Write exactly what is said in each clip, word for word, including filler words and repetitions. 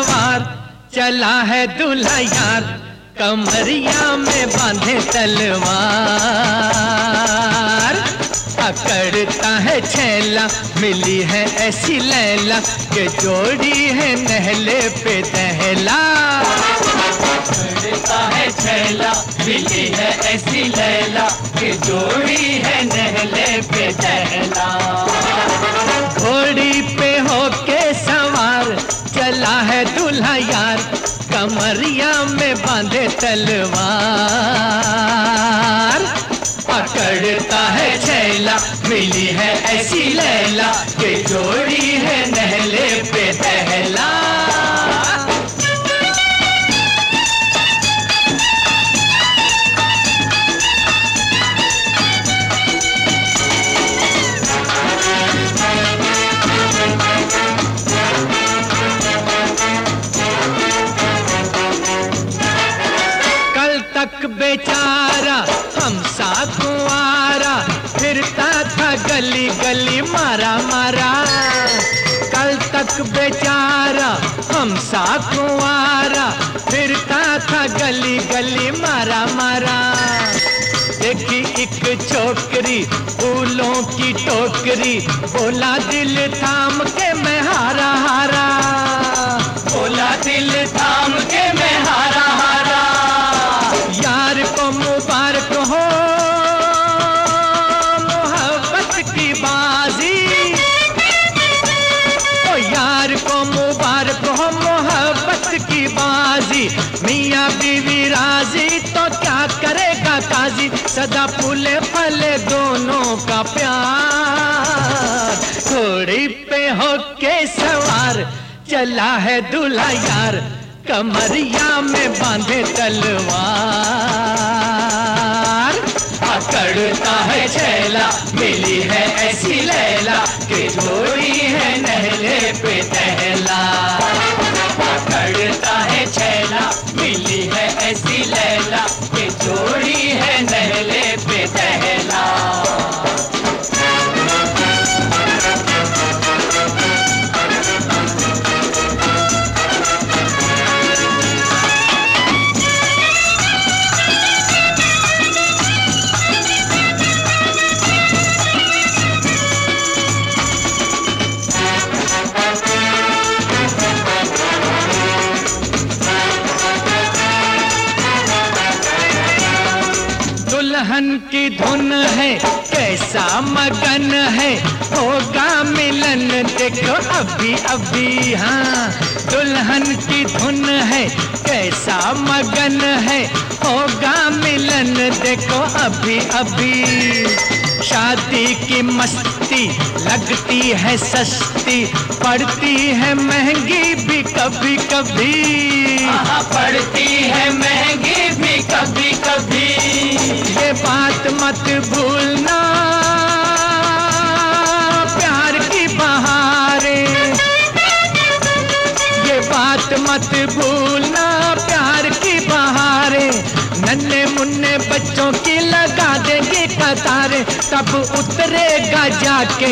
सवार चला है दूल्हा यार, कमरिया में बांधे तलवार। अकड़ता है छैला, मिली है ऐसी लैला कि जोड़ी है नहले पे दहला। अकड़ता है छैला, मिली है ऐसी लैला कि जोड़ी है नहले पे दहला। घोड़ी पे होके सवार चला है दूल्हा यार, कमरिया में बांधे तलवार। अकड़ता है छैला, मिली है ऐसी लैला कि जोड़ी है नहले पे दहला। तक बेचारा हम सा कुंवारा, फिरता था गली गली मारा मारा। कल तक बेचारा हम सा कुंवारा, फिरता था गली गली मारा मारा। देखी एक छोकरी फूलों की टोकरी, बोला दिल थाम के मैं हारा हारा। बोला दिल थाम के मैं हारा हारा। यार को मुबारक हो मोहब्बत की बाजी, ओ यार को मुबारक हो मोहब्बत की बाजी। मियाँ बीवी राजी तो क्या करेगा काजी, सदा फूले फले दोनों का प्यार। घोड़ी पे होके सवार चला है दूल्हा यार, कमरिया में बांधे तलवार। अकड़ता है छैला, मिली है ऐसी लैला कि जोड़ी है नहले पे दहला। अकड़ता है छैला, मिली है ऐसी लैला कि जोड़ी है नहले पे दहला। दुल्हन की धुन है कैसा मगन है, होगा मिलन देखो अभी अभी। हाँ दुल्हन की धुन है कैसा मगन है, होगा मिलन देखो अभी अभी। शादी की मस्ती लगती है सस्ती, पड़ती है महंगी भी कभी कभी। पड़ती है महंगी भी कभी कभी। ये बात मत भूलना प्यार की बहारें, ये बात मत भूलना प्यार की बहारें। नन्हे मुन्ने बच्चों की लगा देंगे कतारें, तब उतरेगा जाके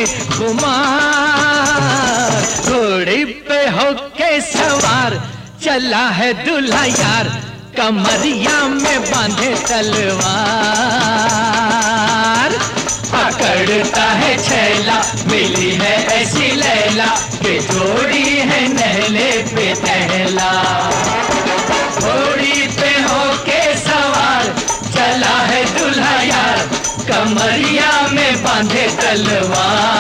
कुमार। घोड़ी पे होके सवार चला है दूल्हा यार, कमरिया में बांधे तलवार। अकड़ता है छैला, मिली है ऐसी लैला कि जोड़ी है नहले पे दहला। घोड़ी पे होके सवार चला है दूल्हा यार, कमरिया में बांधे तलवार।